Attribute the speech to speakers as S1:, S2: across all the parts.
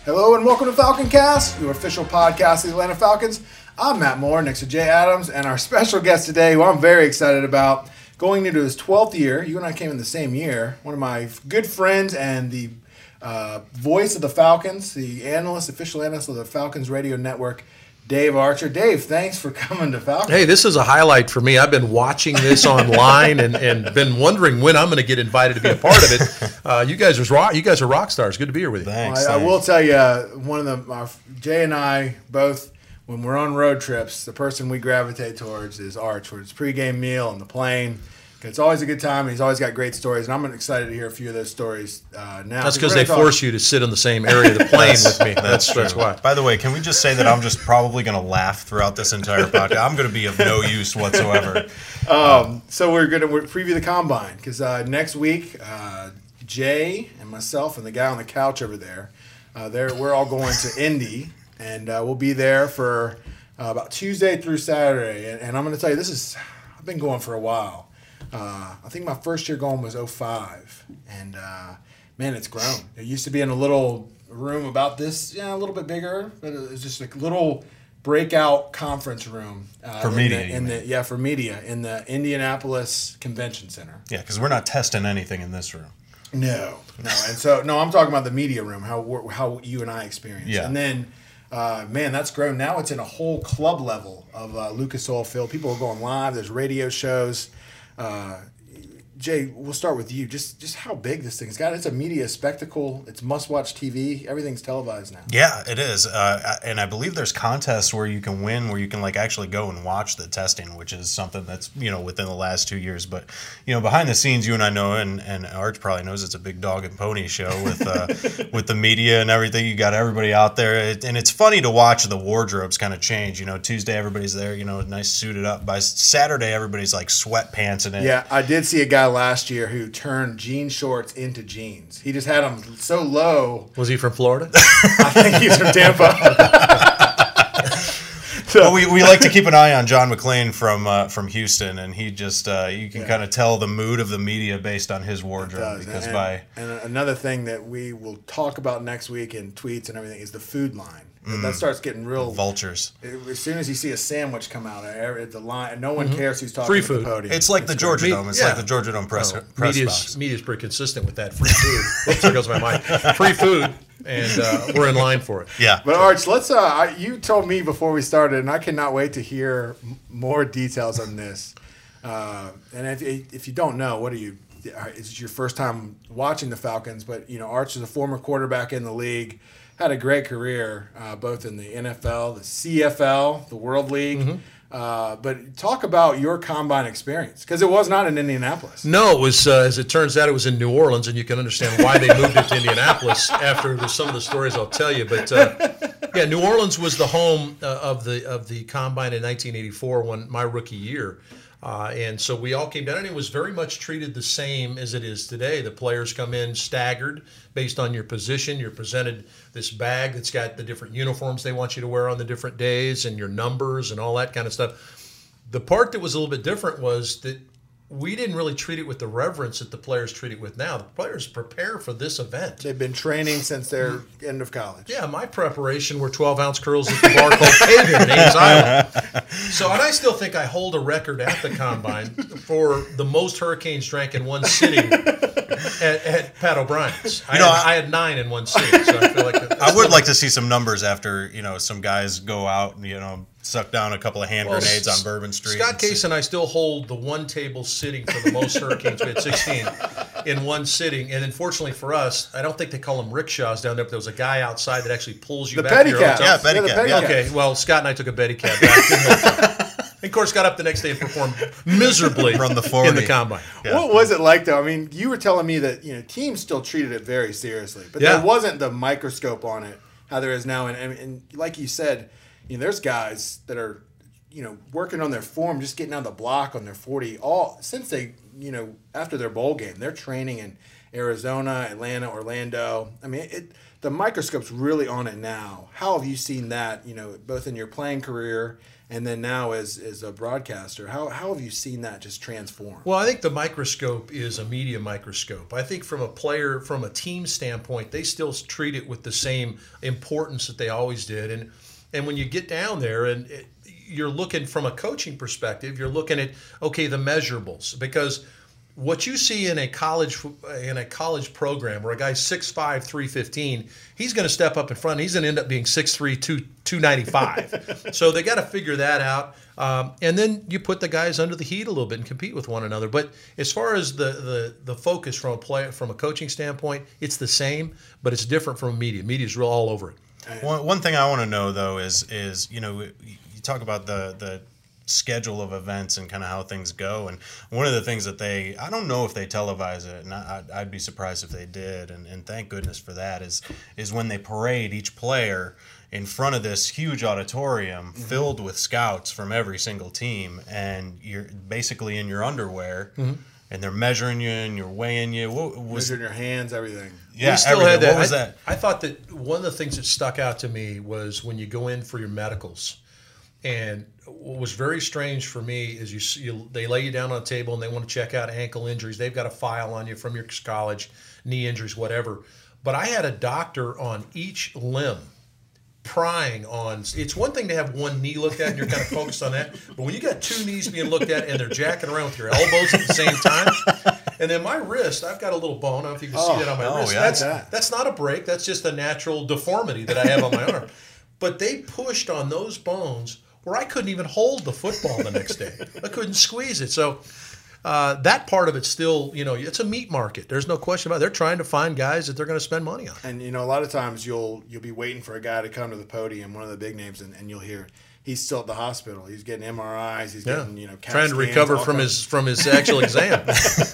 S1: Hello and welcome to Falcon Cast, your official podcast of the Atlanta Falcons. I'm Matt Moore next to Jay Adams, and our special guest today, who I'm very excited about, going into his 12th year. You and I came in the same year. One of my good friends and the voice of the Falcons, the official analyst of the Falcons radio network, Dave Archer. Dave, thanks for coming to Falcons.
S2: Hey, this is a highlight for me. I've been watching this online and been wondering when I'm going to get invited to be a part of it. You guys are rock stars. Good to be here with you.
S1: Thanks. I will tell you, Jay and I both, when we're on road trips, the person we gravitate towards is Arch. Where it's pregame meal on the plane. It's always a good time, and he's always got great stories, and I'm excited to hear a few of those stories now.
S2: That's because they force you to sit in the same area of the plane with me. That's why.
S3: By the way, can we just say that I'm just probably going to laugh throughout this entire podcast? I'm going to be of no use whatsoever.
S1: So we're going to preview the Combine, because next week, Jay and myself and the guy on the couch over there, we're all going to Indy, and we'll be there for about Tuesday through Saturday. And I'm going to tell you, I've been going for a while. I think my first year going was 2005, and man, it's grown. It used to be in a little room about this, a little bit bigger, but it was just a little breakout conference room
S3: for media.
S1: For media in the Indianapolis Convention Center.
S3: Yeah, because we're not testing anything in this room.
S1: No, and so I'm talking about the media room, how you and I experienced.
S3: Yeah.
S1: And then, man, that's grown. Now it's in a whole club level of Lucas Oil Field. People are going live. There's radio shows. Jay, we'll start with you. Just how big this thing's got. It's a media spectacle. It's must-watch TV. Everything's televised now.
S3: Yeah, it is. And I believe there's contests where you can win, where you can actually go and watch the testing, which is something that's within the last 2 years. But behind the scenes, you and I know, and Arch probably knows, it's a big dog and pony show with with the media and everything. You got everybody out there, and it's funny to watch the wardrobes kind of change. Tuesday everybody's there, nice suited up. By Saturday, everybody's like sweatpants in it.
S1: Yeah, I did see a guy last year who turned jean shorts into jeans. He just had them so low.
S2: Was he from Florida?
S1: I think he's from Tampa.
S3: Well, we like to keep an eye on John McClain from Houston, and he just you can kind of tell the mood of the media based on his wardrobe.
S1: And another thing that we will talk about next week in tweets and everything is the food line. That starts getting real
S3: vultures.
S1: As soon as you see a sandwich come out at the line, no one cares who's talking
S2: Free
S1: at
S2: food.
S1: the podium.
S3: It's like the Georgia Dome. It's like the Georgia Dome press box.
S2: Media's pretty consistent with that. Free food. Whoops, there goes my mind. Free food, and we're in line for it.
S3: Yeah.
S1: But Arch, let's. You told me before we started, and I cannot wait to hear more details on this. And if you don't know, what are you? It's your first time watching the Falcons, but Arch is a former quarterback in the league. Had a great career, both in the NFL, the CFL, the World League. But talk about your Combine experience, because it was not in Indianapolis.
S2: No, it was, as it turns out, it was in New Orleans, and you can understand why they moved it to Indianapolis after some of the stories I'll tell you. But, yeah, New Orleans was the home of the Combine in 1984, my rookie year. And so we all came down, and it was very much treated the same as it is today. The players come in staggered based on your position. You're presented this bag that's got the different uniforms they want you to wear on the different days and your numbers and all that kind of stuff. The part that was a little bit different was that we didn't really treat it with the reverence that the players treat it with now. The players prepare for this event.
S1: They've been training since their end of college.
S2: Yeah, my preparation were 12-ounce curls at the bar called Kagan in Ames, Iowa. So, and I still think I hold a record at the Combine for the most Hurricanes drank in one sitting at Pat O'Brien's. I had 9 in one sitting, so I feel like
S3: I would like to see some numbers after some guys go out and suck down a couple of hand grenades on Bourbon Street.
S2: Scott Case and I still hold the one table sitting for the most Hurricanes. We had 16 in one sitting. And unfortunately for us, I don't think they call them rickshaws down there, but there was a guy outside that actually pulls you back to your hotel.
S3: Yeah, pedicab. Yeah.
S2: Okay, well, Scott and I took a pedicab back. And of course, got up the next day and performed miserably
S3: Run the 40.
S2: in the Combine.
S1: Yeah. What was it like, though? I mean, you were telling me that teams still treated it very seriously, but there wasn't the microscope on it how there is now. And like you said, there's guys that are working on their form, just getting out of the block on their 40. Since they, after their bowl game, they're training in Arizona, Atlanta, Orlando. I mean, the microscope's really on it now. How have you seen that, both in your playing career and then now as a broadcaster? How have you seen that just transform?
S2: Well, I think the microscope is a media microscope. I think from a team standpoint, they still treat it with the same importance that they always did. And when you get down there and you're looking from a coaching perspective, you're looking at, okay, the measurables. Because what you see in a college program where a guy's 6'5", 315, he's going to step up in front. And he's going to end up being 6'3", 295. So they got to figure that out. And then you put the guys under the heat a little bit and compete with one another. But as far as the focus from a coaching standpoint, it's the same, but it's different from media. Media's real all over it.
S3: One thing I want to know though is you talk about the schedule of events and kind of how things go, and one of the things that I don't know if they televise it, and I'd be surprised if they did, and thank goodness for that, is when they parade each player in front of this huge auditorium filled with scouts from every single team, and you're basically in your underwear. And they're measuring you and you're weighing you.
S1: Measuring your hands, everything.
S3: Yeah,
S2: we still
S3: everything.
S2: had that.
S3: What was that?
S2: I thought that one of the things that stuck out to me was when you go in for your medicals. And what was very strange for me is they lay you down on a table and they want to check out ankle injuries. They've got a file on you from your college, knee injuries, whatever. But I had a doctor on each limb prying on. It's one thing to have one knee looked at and you're kind of focused on that, but when you got two knees being looked at and they're jacking around with your elbows at the same time, and then my wrist, I've got a little bone. I don't know if you can see that on my wrist.
S3: Yeah.
S2: That's not a break. That's just a natural deformity that I have on my arm. But they pushed on those bones where I couldn't even hold the football the next day. I couldn't squeeze it. So that part of it's still, it's a meat market. There's no question about it. They're trying to find guys that they're going to spend money on.
S1: And, a lot of times you'll be waiting for a guy to come to the podium, one of the big names, and you'll hear he's still at the hospital. He's getting MRIs. He's getting, CAT
S2: trying to
S1: scans,
S2: recover from his actual exam.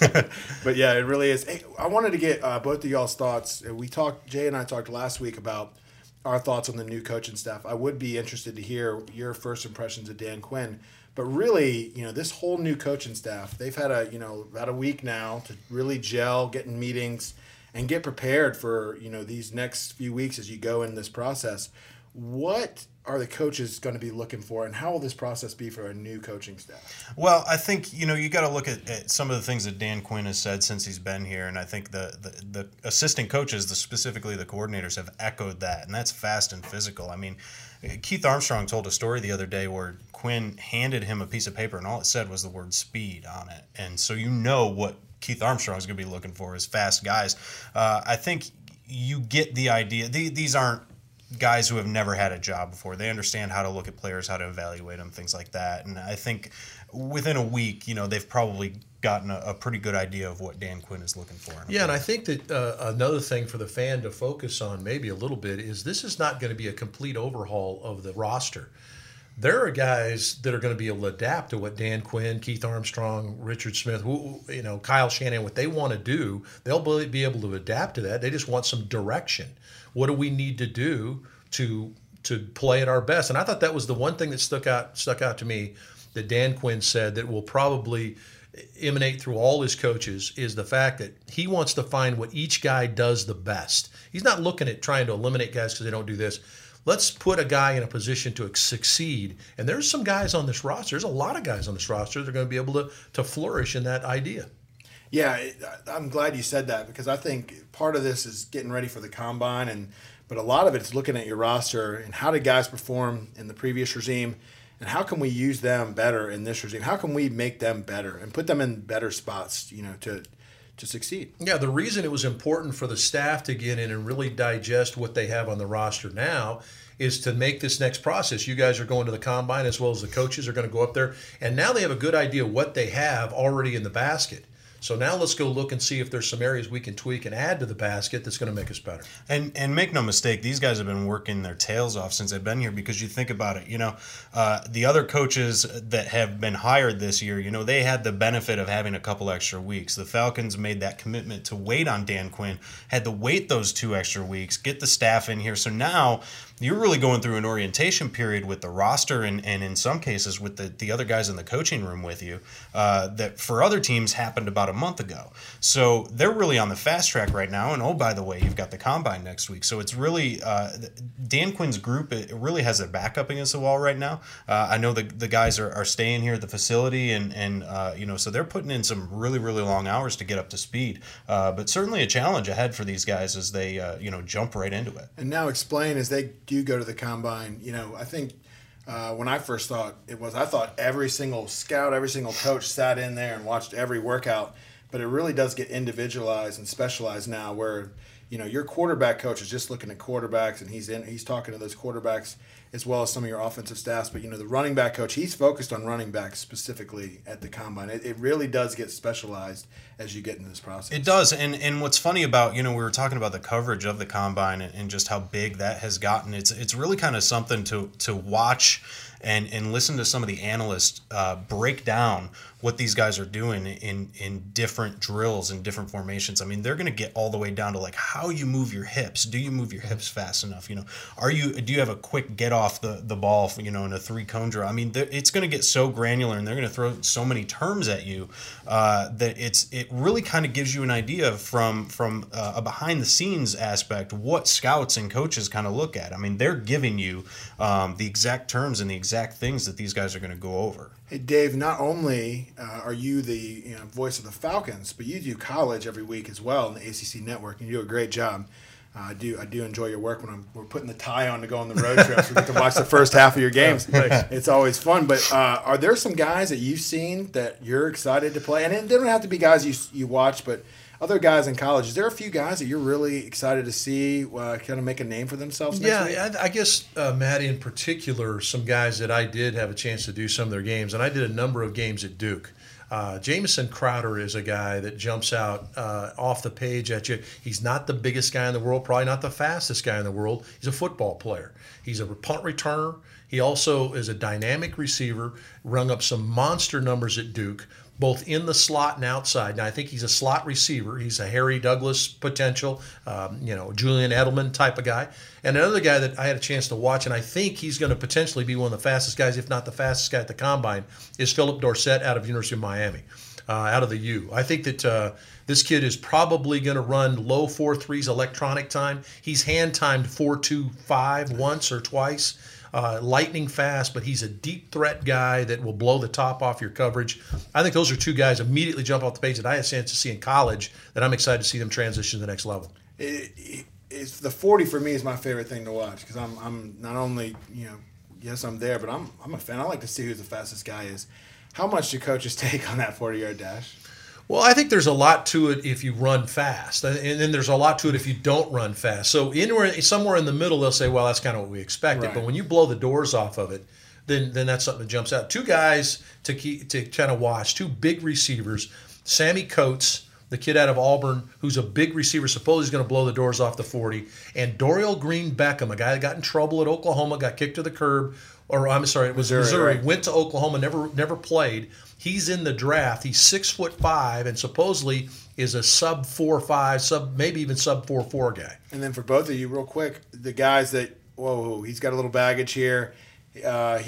S1: But yeah, it really is. Hey, I wanted to get both of y'all's thoughts. Jay and I talked last week about our thoughts on the new coaching staff. I would be interested to hear your first impressions of Dan Quinn. But really, this whole new coaching staff, they've had about a week now to really gel, get in meetings, and get prepared for, these next few weeks as you go in this process. What are the coaches going to be looking for, and how will this process be for a new coaching staff?
S3: Well, I think, you got to look at some of the things that Dan Quinn has said since he's been here, and I think the assistant coaches, specifically the coordinators, have echoed that, and that's fast and physical. I mean, Keith Armstrong told a story the other day where Quinn handed him a piece of paper, and all it said was the word speed on it. And so what Keith Armstrong is going to be looking for is fast guys. I think you get the idea. These aren't guys who have never had a job before. They understand how to look at players, how to evaluate them, things like that. And I think within a week, they've probably gotten a pretty good idea of what Dan Quinn is looking for.
S2: Yeah, and I think that another thing for the fan to focus on maybe a little bit is this is not going to be a complete overhaul of the roster. There are guys that are going to be able to adapt to what Dan Quinn, Keith Armstrong, Richard Smith, Kyle Shanahan, what they want to do. They'll be able to adapt to that. They just want some direction. What do we need to do to play at our best? And I thought that was the one thing that stuck out to me that Dan Quinn said that will probably emanate through all his coaches is the fact that he wants to find what each guy does the best. He's not looking at trying to eliminate guys because they don't do this. Let's put a guy in a position to succeed. And there's some guys on this roster. There's a lot of guys on this roster that are going to be able to flourish in that idea.
S1: Yeah, I'm glad you said that because I think part of this is getting ready for the combine, but a lot of it is looking at your roster and how did guys perform in the previous regime, and how can we use them better in this regime? How can we make them better and put them in better spots, to succeed?
S2: Yeah, the reason it was important for the staff to get in and really digest what they have on the roster now is to make this next process. You guys are going to the combine as well as the coaches are going to go up there, and now they have a good idea what they have already in the basket. So now let's go look and see if there's some areas we can tweak and add to the basket that's going to make us better.
S3: And make no mistake, these guys have been working their tails off since they've been here because you think about it, the other coaches that have been hired this year, they had the benefit of having a couple extra weeks. The Falcons made that commitment to wait on Dan Quinn, had to wait those 2 extra weeks, get the staff in here. So now you're really going through an orientation period with the roster and in some cases with the other guys in the coaching room with you that for other teams happened about a month ago. So they're really on the fast track right now. And oh, by the way, you've got the Combine next week. So it's really Dan Quinn's group, it really has their back up against the wall right now. I know the guys are staying here at the facility and so they're putting in some really, really long hours to get up to speed. But certainly a challenge ahead for these guys as they, jump right into it.
S1: And now explain, as they do go to the Combine, I think when I first thought I thought every single scout, every single coach sat in there and watched every workout, but it really does get individualized and specialized now where, your quarterback coach is just looking at quarterbacks and he's talking to those quarterbacks as well as some of your offensive staffs. But, the running back coach, he's focused on running backs specifically at the Combine. It really does get specialized as you get into this process.
S3: It does. And what's funny about, we were talking about the coverage of the Combine and just how big that has gotten. It's really kind of something to watch and listen to some of the analysts break down what these guys are doing in different drills and different formations. I mean, they're going to get all the way down to like how you move your hips. Do you move your hips fast enough? Do you have a quick get off the ball, in a 3-cone drill? I mean, it's going to get so granular and they're going to throw so many terms at you that it really kind of gives you an idea from a behind the scenes aspect what scouts and coaches kind of look at. I mean, they're giving you the exact terms and the exact things that these guys are going to go over.
S1: Hey, Dave, not only are you the voice of the Falcons, but you do college every week as well in the ACC network, and you do a great job. I do enjoy your work when we're putting the tie on to go on the road trips. We get to watch the first half of your games. It's always fun. But are there some guys that you've seen that you're excited to play? And they don't have to be guys you watch, but other guys in college. Is there a few guys that you're really excited to see kind of make a name for themselves next week?
S2: I guess, Matt, in particular, some guys that I did have a chance to do some of their games, and I did a number of games at Duke. Jamison Crowder is a guy that jumps out off the page at you. He's not the biggest guy in the world, probably not the fastest guy in the world. He's a football player. He's a punt returner. He also is a dynamic receiver, rung up some monster numbers at Duke, both in the slot and outside. Now, I think he's a slot receiver. He's a Harry Douglas potential, Julian Edelman type of guy. And another guy that I had a chance to watch, and I think he's going to potentially be one of the fastest guys, if not the fastest guy at the Combine, is Philip Dorsett out of University of Miami, out of the U. I think that this kid is probably going to run low 4.3s electronic time. He's hand-timed 4.25 once or twice. Lightning fast, but he's a deep threat guy that will blow the top off your coverage. I think those are two guys immediately jump off the page that I had a chance to see in college that I'm excited to see them transition to the next level.
S1: It's the 40 for me is my favorite thing to watch because I'm not only, yes, I'm there, but I'm a fan. I like to see who the fastest guy is. How much do coaches take on that 40-yard dash?
S2: Well, I think there's a lot to it if you run fast, and then there's a lot to it if you don't run fast. So somewhere in the middle, they'll say, well, that's kind of what we expected. Right. But when you blow the doors off of it, then that's something that jumps out. Two guys to kind of watch, two big receivers, Sammy Coates, the kid out of Auburn, who's a big receiver, suppose he's going to blow the doors off the 40, and Dorial Green Beckham, a guy that got in trouble at Oklahoma, got kicked to the curb, or I'm sorry, it was Missouri, right. Went to Oklahoma, never played. He's in the draft. He's 6'5", and supposedly is a sub 4.5, maybe even sub 4.4 guy.
S1: And then for both of you, real quick, the guys that he's got a little baggage here. We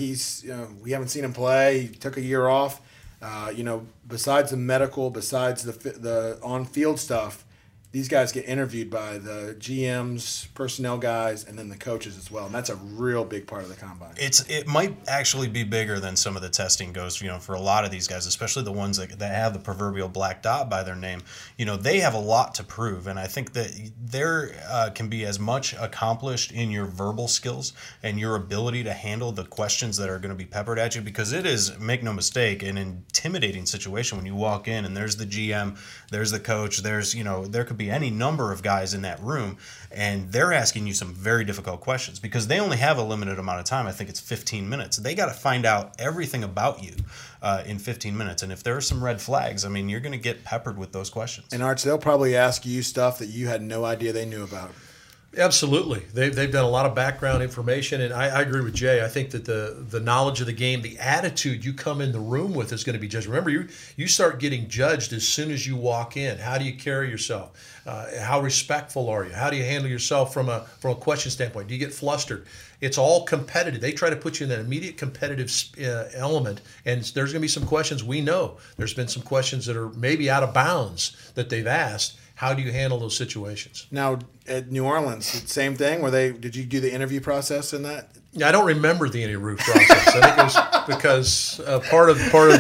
S1: haven't seen him play. He took a year off. Besides the medical, besides the on-field stuff, these guys get interviewed by the GMs, personnel guys, and then the coaches as well. And that's a real big part of the Combine.
S3: It might actually be bigger than some of the testing goes, for a lot of these guys, especially the ones that have the proverbial black dot by their name. They have a lot to prove. And I think that there can be as much accomplished in your verbal skills and your ability to handle the questions that are going to be peppered at you, because it is, make no mistake, an intimidating situation when you walk in and there's the GM, there's the coach, there could be any number of guys in that room, and they're asking you some very difficult questions because they only have a limited amount of time. I think it's 15 minutes. They got to find out everything about you in 15 minutes. And if there are some red flags, you're going to get peppered with those questions.
S1: And Arch, they'll probably ask you stuff that you had no idea they knew about.
S2: Absolutely. They've done a lot of background information, and I agree with Jay. I think that the knowledge of the game, the attitude you come in the room with is going to be judged. Remember, you start getting judged as soon as you walk in. How do you carry yourself? How respectful are you? How do you handle yourself from a question standpoint? Do you get flustered? It's all competitive. They try to put you in that immediate competitive element, and there's going to be some questions we know. There's been some questions that are maybe out of bounds that they've asked. How do you handle those situations?
S1: Now at New Orleans, same thing. Did you do the interview process in that?
S2: I don't remember the interview process. I think it was because part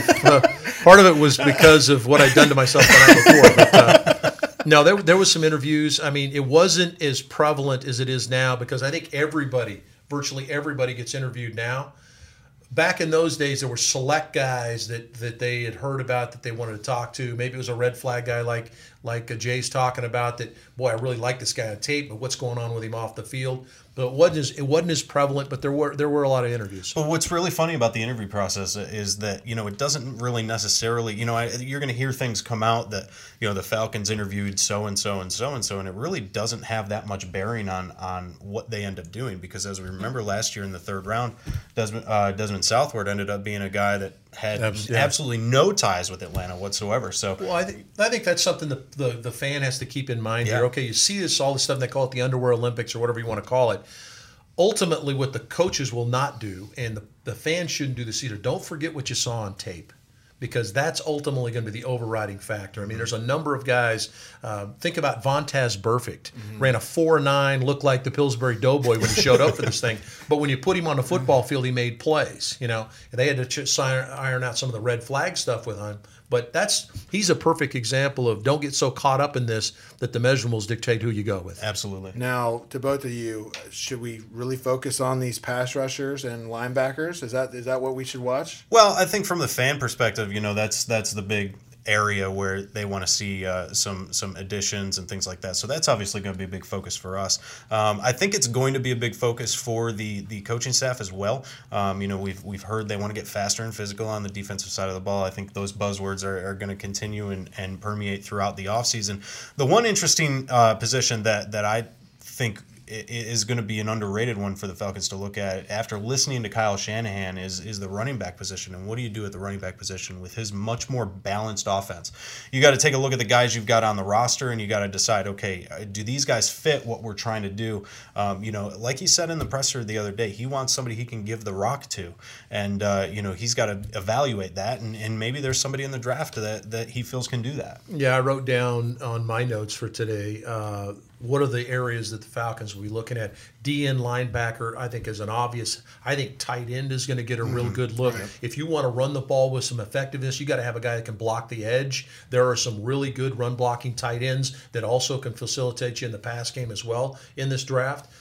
S2: of it was because of what I'd done to myself the night before. But no, there was some interviews. I mean, it wasn't as prevalent as it is now because I think virtually everybody gets interviewed now. Back in those days, there were select guys that they had heard about that they wanted to talk to. Maybe it was a red flag guy like Jay's talking about that, boy, I really like this guy on tape, but what's going on with him off the field? But it wasn't as prevalent, but there were a lot of interviews.
S3: Well, what's really funny about the interview process is that, it doesn't really necessarily, you're going to hear things come out that, the Falcons interviewed so-and-so and so-and-so, and it really doesn't have that much bearing on what they end up doing because as we remember last year in the third round, Desmond Southward ended up being a guy that had absolutely no ties with Atlanta whatsoever. So,
S2: well, I think that's something the fan has to keep in mind here. Okay, you see all this stuff, they call it the Underwear Olympics or whatever you want to call it. Ultimately, what the coaches will not do, and the fans shouldn't do this either, don't forget what you saw on tape. Because that's ultimately going to be the overriding factor. I mean, there's a number of guys. Think about Vontaze Burfict. Ran a 4.9, looked like the Pillsbury Doughboy when he showed up for this thing. But when you put him on the football field, he made plays. And they had to iron out some of the red flag stuff with him. But he's a perfect example of don't get so caught up in this that the measurables dictate who you go with.
S3: Absolutely.
S1: Now, to both of you, should we really focus on these pass rushers and linebackers? Is that what we should watch?
S3: Well, I think from the fan perspective, that's the big area where they want to see some additions and things like that. So that's obviously going to be a big focus for us. I think it's going to be a big focus for the coaching staff as well. We've heard they want to get faster and physical on the defensive side of the ball. I think those buzzwords are going to continue and permeate throughout the offseason. The one interesting position that I think is going to be an underrated one for the Falcons to look at after listening to Kyle Shanahan is the running back position. And what do you do at the running back position with his much more balanced offense? You got to take a look at the guys you've got on the roster and you got to decide, okay, do these guys fit what we're trying to do? Like he said in the presser the other day, he wants somebody he can give the rock to. And, he's got to evaluate that. And maybe there's somebody in the draft that he feels can do that.
S2: Yeah, I wrote down on my notes for today, what are the areas that the Falcons will be looking at? DN linebacker, I think, is an obvious. I think tight end is going to get a real good look. Right. If you want to run the ball with some effectiveness, you got to have a guy that can block the edge. There are some really good run blocking tight ends that also can facilitate you in the pass game as well in this draft.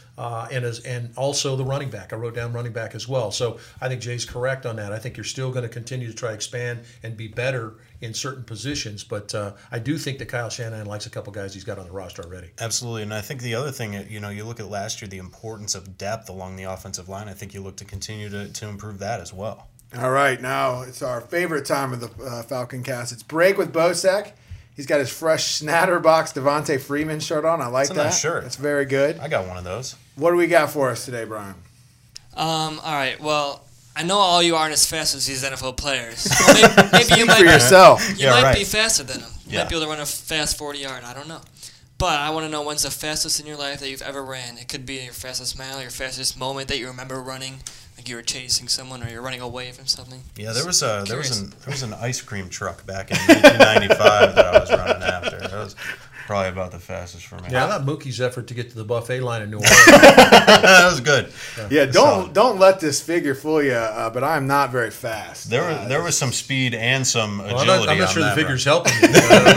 S2: And also the running back. I wrote down running back as well. So I think Jay's correct on that. I think you're still going to continue to try to expand and be better in certain positions. But I do think that Kyle Shanahan likes a couple guys he's got on the roster already.
S3: Absolutely. And I think the other thing, you look at last year, the importance of depth along the offensive line. I think you look to continue to improve that as well.
S1: All right. Now it's our favorite time of the Falcon cast. It's Break with Bosek. He's got his fresh Snatterbox Devontae Freeman shirt on. I like that. It's a nice shirt. It's very good.
S3: I got one of those.
S1: What do we got for us today, Brian?
S4: All right. Well, I know all you aren't as fast as these NFL players. Well, maybe you might
S1: for yourself.
S4: You might be faster than them. You might be able to run a fast 40-yard. I don't know. But I want to know when's the fastest in your life that you've ever ran. It could be your fastest mile, your fastest moment that you remember running, like you were chasing someone or you're running away from something.
S3: Yeah, there was an ice cream truck back in 1995 that I was running after. That was probably about the fastest for me.
S2: Yeah, I thought Mookie's effort to get to the buffet line in New Orleans.
S3: That was good.
S1: Yeah, don't let this figure fool you. But I'm not very fast.
S3: There was some speed and some agility.
S2: I'm not sure the figure's helping you.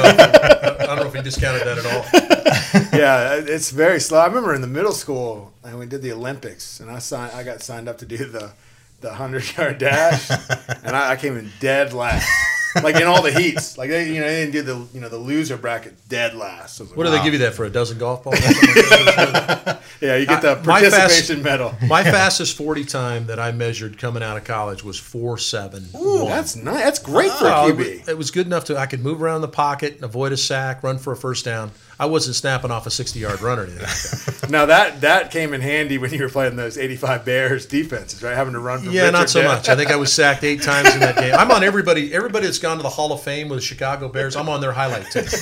S2: I don't know if he discounted that at all.
S1: Yeah, it's very slow. I remember in the middle school, and we did the Olympics, and I got signed up to do the 100-yard dash, and I came in dead last. Like in all the heats, like they didn't do the loser bracket dead last. So
S2: what do they give you that for? A dozen golf balls?
S1: Yeah, you get the participation medal.
S2: My fastest 40 time that I measured coming out of college was 4.7.
S1: Ooh, that's nice. That's great for a QB.
S2: It was good enough I could move around the pocket, avoid a sack, run for a first down. I wasn't snapping off a 60-yard run or anything like that.
S1: Now that came in handy when you were playing those '85 Bears defenses, right? Having to run from
S2: Yeah,
S1: Richard
S2: not so
S1: Dent.
S2: much. I think I was sacked 8 times in that game. I'm on everybody that's gone to the Hall of Fame with the Chicago Bears. I'm on their highlight team.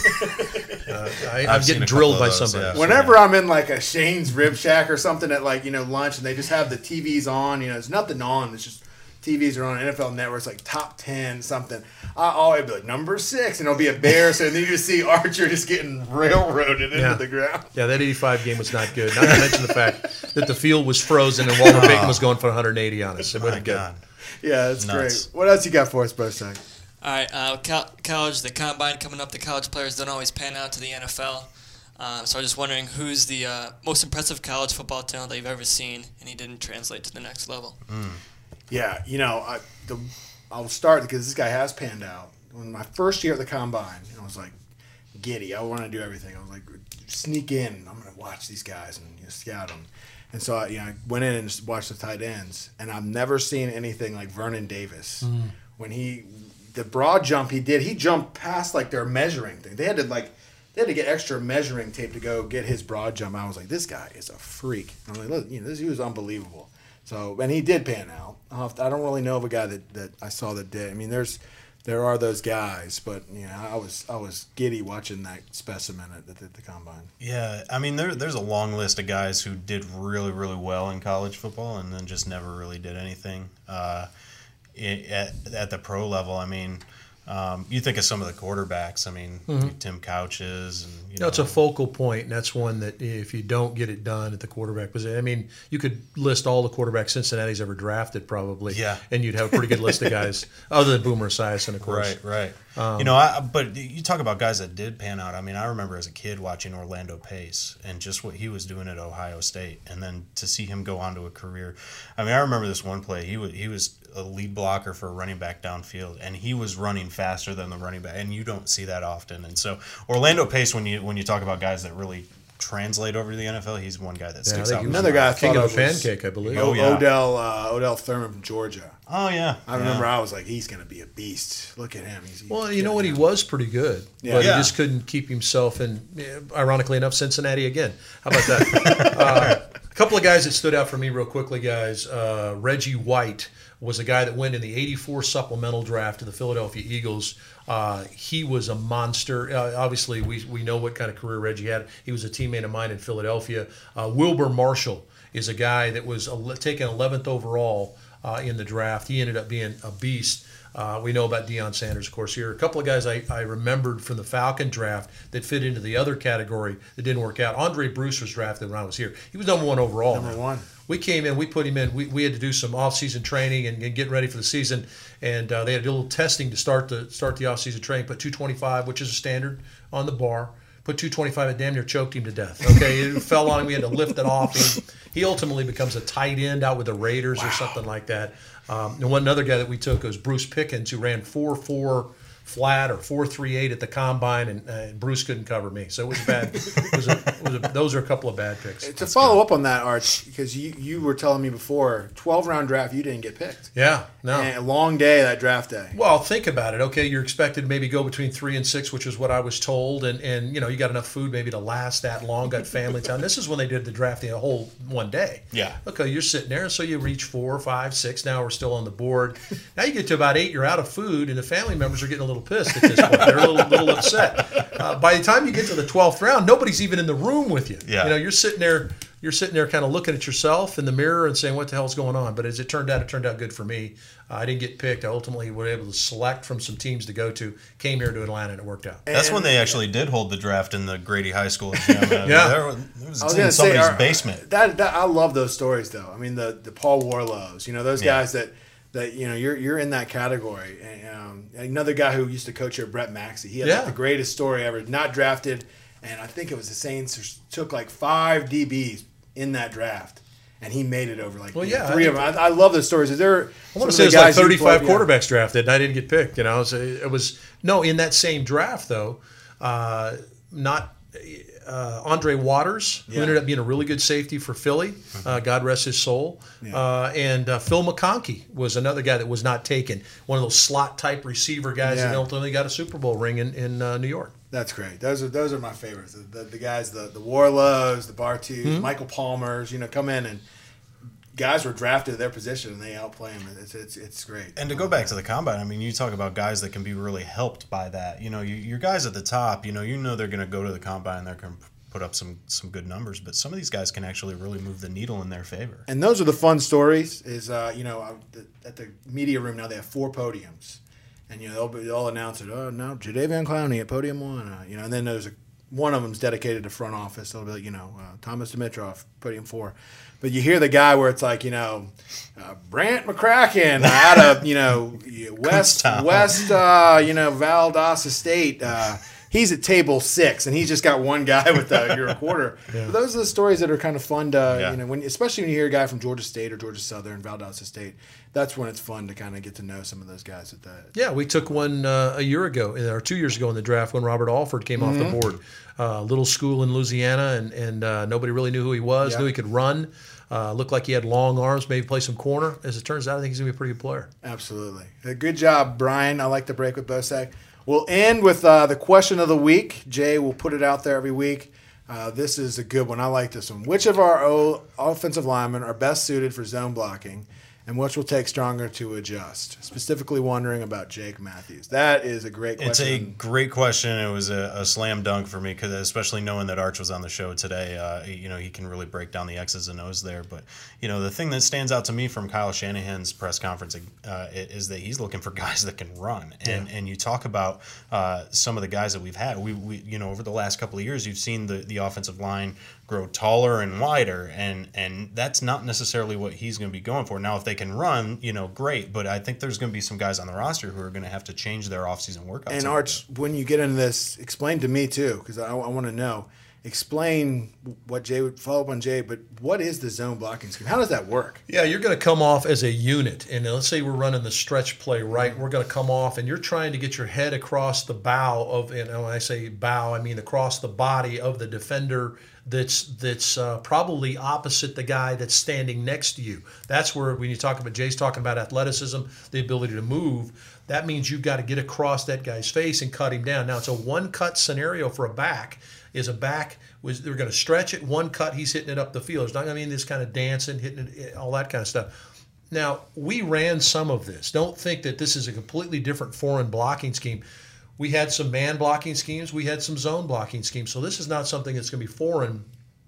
S2: I'm
S3: seen
S2: getting
S3: a
S2: drilled
S3: couple
S2: by
S3: of those,
S2: somebody.
S3: yeah.
S1: Whenever I'm in like a Shane's Rib Shack or something at like lunch, and they just have the TVs on, there's nothing on. It's just TVs are on NFL Network. It's like top 10 something. I always be like number 6, and it'll be a Bears, and then you just see Archer just getting railroaded into the ground.
S2: Yeah, that 85 game was not good. Not to mention the fact that the field was frozen and Walter Payton was going for 180 on us. It wasn't good.
S3: God.
S1: Yeah, that's
S3: Nuts.
S1: great. What else you got for us, Bro Sack?
S4: All right, college, the combine coming up. The college players don't always pan out to the NFL. So I'm just wondering who's the most impressive college football talent that you've ever seen, and he didn't translate to the next level.
S1: Yeah, I'll start because this guy has panned out. When my first year at the combine, I was like giddy. I want to do everything. I was like, sneak in. I'm going to watch these guys and scout them. And so I went in and just watched the tight ends, and I've never seen anything like Vernon Davis. When the broad jump he did, he jumped past like their measuring thing. They had to get extra measuring tape to go get his broad jump. I was like, this guy is a freak. I'm like, look, he was unbelievable. So, and he did pan out. I don't really know of a guy that I saw that did. I mean, there are those guys, but I was giddy watching that specimen at the combine.
S3: Yeah, I mean, there's a long list of guys who did really, really well in college football and then just never really did anything at the pro level. I mean, you think of some of the quarterbacks. I mean, Tim Couches, and
S2: It's a focal point, and that's one that if you don't get it done at the quarterback position, I mean, you could list all the quarterbacks Cincinnati's ever drafted probably, and you'd have a pretty good list of guys other than Boomer Esiason, of course.
S3: Right. But you talk about guys that did pan out. I mean, I remember as a kid watching Orlando Pace and just what he was doing at Ohio State, and then to see him go on to a career. I mean, I remember this one play. He was a lead blocker for a running back downfield, and he was running faster than the running back, and you don't see that often. And so Orlando Pace, when you talk about guys that really translate over to the NFL, he's one guy that sticks out.
S1: Another guy I
S2: King
S1: thought
S2: of the
S1: was
S2: pancake, I believe.
S1: Odell Thurman from Georgia.
S3: Oh yeah,
S1: I remember I was like, he's going to be a beast. Look at him.
S2: Well, you know what? He was pretty good, but he just couldn't keep himself in, ironically enough, Cincinnati again. How about that? A couple of guys that stood out for me real quickly, guys. Reggie White was a guy that went in the '84 supplemental draft to the Philadelphia Eagles. He was a monster. Obviously, we know what kind of career Reggie had. He was a teammate of mine in Philadelphia. Wilbur Marshall is a guy that was taken 11th overall in the draft. He ended up being a beast. We know about Deion Sanders, of course, here. A couple of guys I remembered from the Falcon draft that fit into the other category that didn't work out. Andre Bruce was drafted when I was here. He was number 1 overall.
S1: Number 1.
S2: We came in, we put him in. We had to do some off-season training and get ready for the season, and they had to do a little testing to start the off-season training. Put 225, which is a standard, on the bar. Put 225, it damn near choked him to death. Okay, it fell on him. We had to lift it off him. He ultimately becomes a tight end out with the Raiders or something like that. And one other guy that we took was Bruce Pickens, who ran 4.4 flat or 4.38 at the combine, and Bruce couldn't cover me. So it was bad. Those are a couple of bad picks.
S1: To follow up on that, Arch, because you were telling me before, 12-round draft, you didn't get picked.
S2: Yeah, no.
S1: And a long day, that draft day.
S2: Well, think about it. Okay, you're expected to maybe go between 3 and 6, which is what I was told, and you got enough food maybe to last that long. Got family time. This is when they did the drafting a whole one day.
S3: Yeah.
S2: Okay, you're sitting there, so you reach 4, 5, 6. Now we're still on the board. Now you get to about 8, you're out of food, and the family members are getting a little pissed at this point. They're a little upset. By the time you get to the 12th round, nobody's even in the room with you.
S3: Yeah.
S2: You're sitting there kind of looking at yourself in the mirror and saying, what the hell's going on? But as it turned out good for me. I didn't get picked. I ultimately was able to select from some teams to go to, came here to Atlanta, and it worked out.
S3: That's when they actually did hold the draft in the Grady High School gym.
S2: Yeah.
S3: It was in somebody's basement.
S1: That I love those stories, though. I mean, the Paul Warlows, those guys that you're in that category. And another guy who used to coach here, Brett Maxey, he had the greatest story ever. Not drafted, and I think it was the Saints took like 5 DBs in that draft, and he made it over 3 of them. I love those stories. I
S2: want to say it was like 35 quarterbacks drafted, and I didn't get picked. So it was in that same draft though, not. Andre Waters, who ended up being a really good safety for Philly, God rest his soul. And Phil McConkey was another guy that was not taken, one of those slot-type receiver guys that ultimately got a Super Bowl ring in New York.
S1: That's great. Those are my favorites. The guys, the Warlows, the Bartus, Michael Palmers. Come in and guys were drafted at their position and they outplay them. It's great.
S3: And to go back to the combine, I mean, you talk about guys that can be really helped by that. Your guys at the top. They're going to go to the combine. They're going to put up some good numbers, but some of these guys can actually really move the needle in their favor.
S1: And those are the fun stories. At the media room now they have 4 podiums. And they'll announce it. Oh no, Jadeveon Clowney at podium 1. And then there's one of them's dedicated to front office. They'll be like, Thomas Dimitrov, podium 4. But you hear the guy where it's like, Brant McCracken out of West Valdosta State. He's at table 6, and he's just got one guy with your recorder. Yeah. But those are the stories that are kind of fun to, especially when you hear a guy from Georgia State or Georgia Southern, Valdosta State. That's when it's fun to kind of get to know some of those guys at that.
S2: Yeah, we took one a year ago, or 2 years ago in the draft when Robert Alford came off the board. Little school in Louisiana, and nobody really knew who he was, knew he could run. Looked like he had long arms, maybe play some corner. As it turns out, I think he's going to be a pretty good player.
S1: Absolutely. Good job, Brian. I like the break with Bosek. We'll end with the question of the week. Jay will put it out there every week. This is a good one. I like this one. Which of our offensive linemen are best suited for zone blocking, and which will take stronger to adjust? Specifically wondering about Jake Matthews. That is a great question.
S3: It's a great question. It was a slam dunk for me, because especially knowing that Arch was on the show today, he can really break down the X's and O's there. But, the thing that stands out to me from Kyle Shanahan's press conference is that he's looking for guys that can run. And you talk about some of the guys that we've had. We over the last couple of years, you've seen the offensive line grow taller and wider, and that's not necessarily what he's going to be going for. Now, if they can run, great, but I think there's going to be some guys on the roster who are going to have to change their offseason workouts.
S1: And Arch, when you get into this, explain to me too, because I want to know. Explain what Jay would follow up on Jay, but what is the zone blocking scheme? How does that work?
S2: Yeah, you're going to come off as a unit, and let's say we're running the stretch play, right? We're going to come off, and you're trying to get your head across the bow of, and when I say bow, I mean across the body of the defender that's probably opposite the guy that's standing next to you. That's where, when you talk about, Jay's talking about athleticism, the ability to move, that means you've got to get across that guy's face and cut him down. Now, it's a one-cut scenario for a back. They're going to stretch it, one cut, he's hitting it up the field. It's not going to be this kind of dancing, hitting it, all that kind of stuff. Now, we ran some of this. Don't think that this is a completely different foreign blocking scheme. We had some man blocking schemes. We had some zone blocking schemes. So this is not something that's going to be foreign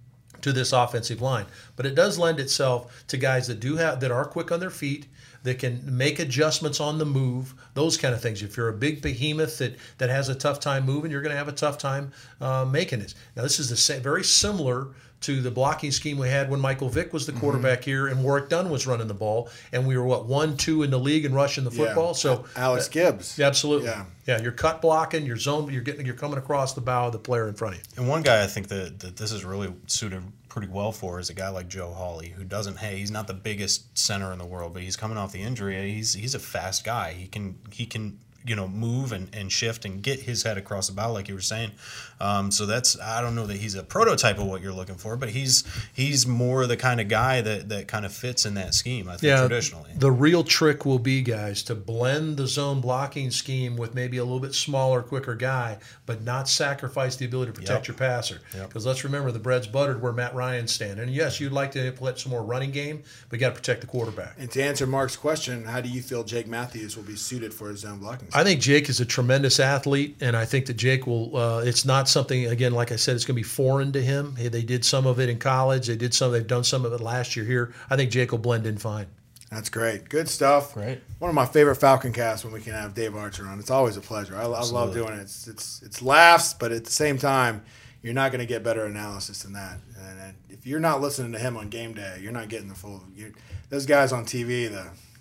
S2: to this offensive line. But it does lend itself to guys that are quick on their feet, that can make adjustments on the move, those kind of things. If you're a big behemoth that has a tough time moving, you're going to have a tough time making it. Now, this is very similar to the blocking scheme we had when Michael Vick was the quarterback here and Warwick Dunn was running the ball, and we were 1-2 in the league and rushing the football.
S1: Yeah.
S2: So
S1: Alex Gibbs,
S2: absolutely, yeah. You're cut blocking, you're coming across the bow of the player in front of you.
S3: And one guy I think that this is really suited pretty well for is a guy like Joe Hawley, who he's not the biggest center in the world, but he's coming off the injury. He's a fast guy. He can move and shift and get his head across the bow, like you were saying. So I don't know that he's a prototype of what you're looking for, but he's more the kind of guy that kind of fits in that scheme, I think, traditionally.
S2: The real trick will be, guys, to blend the zone blocking scheme with maybe a little bit smaller, quicker guy, but not sacrifice the ability to protect your passer. Because let's remember, the bread's buttered where Matt Ryan's standing. And yes, you'd like to implement some more running game, but you got to protect the quarterback.
S1: And to answer Mark's question, how do you feel Jake Matthews will be suited for his zone blocking scheme?
S2: I think Jake is a tremendous athlete, and I think that Jake will it's not something, again, like I said, it's going to be foreign to him. They did some of it in college. They've done some of it last year here. I think Jake will blend in fine.
S1: That's great. Good stuff.
S3: Great.
S1: One of my favorite Falcon casts when we can have Dave Archer on. It's always a pleasure. I love doing it. It's laughs, but at the same time, you're not going to get better analysis than that. And if you're not listening to him on game day, you're not getting the full. Those guys on TV,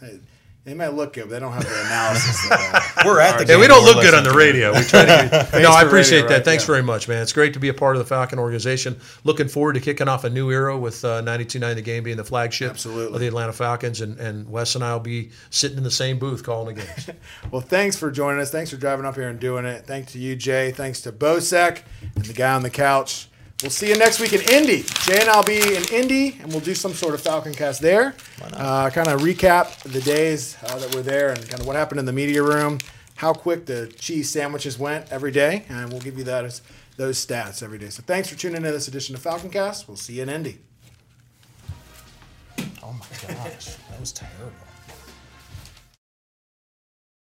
S1: they might look good, but they don't have the analysis.
S3: We're at the game.
S2: Yeah, we don't look good on the radio. We try to. No, I appreciate that.
S1: Right?
S2: Thanks very much, man. It's great to be a part of the Falcon organization. Looking forward to kicking off a new era with 92.9 The Game being the flagship of the Atlanta Falcons, and Wes and I will be sitting in the same booth calling the games.
S1: Well, thanks for joining us. Thanks for driving up here and doing it. Thanks to you, Jay. Thanks to Bosek and the guy on the couch. We'll see you next week in Indy. Jay and I'll be in Indy, and we'll do some sort of Falcon cast there. Kind of recap the days that we're there and kind of what happened in the media room, how quick the cheese sandwiches went every day, and we'll give you those stats every day. So thanks for tuning in to this edition of Falconcast. We'll see you in Indy.
S3: Oh my gosh, that was terrible.